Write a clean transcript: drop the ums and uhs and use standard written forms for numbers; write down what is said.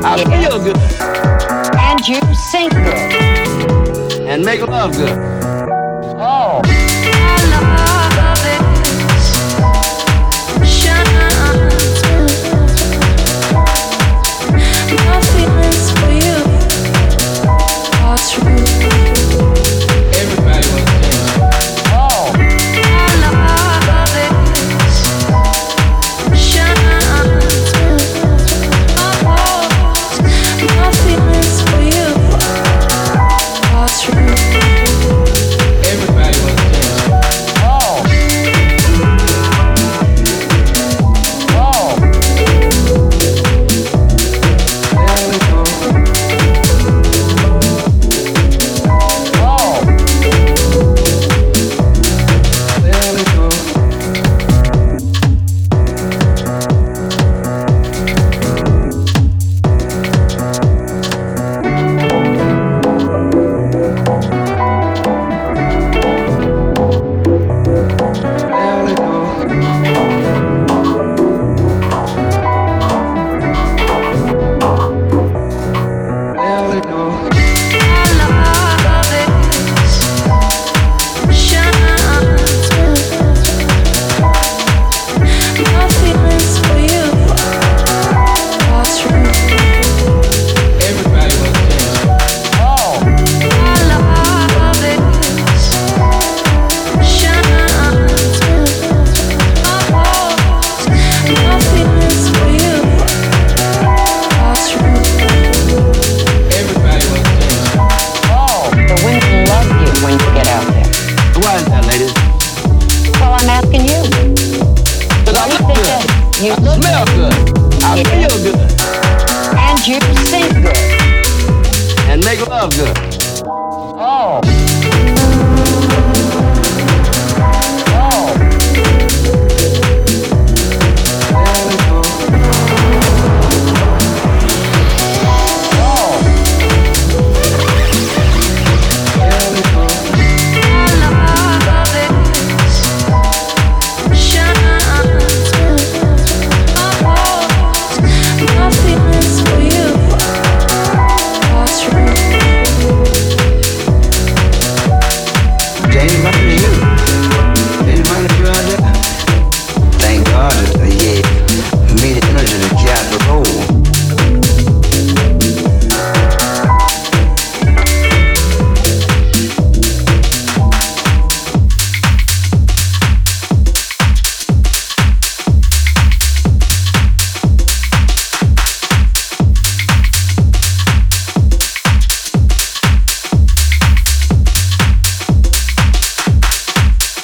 I feel good. And you sing good. And make love good. Oh. Why is that, ladies? Well, I'm asking you. Because I look good. You I look smell good. I Yeah. feel good. and you sing good. And make love good.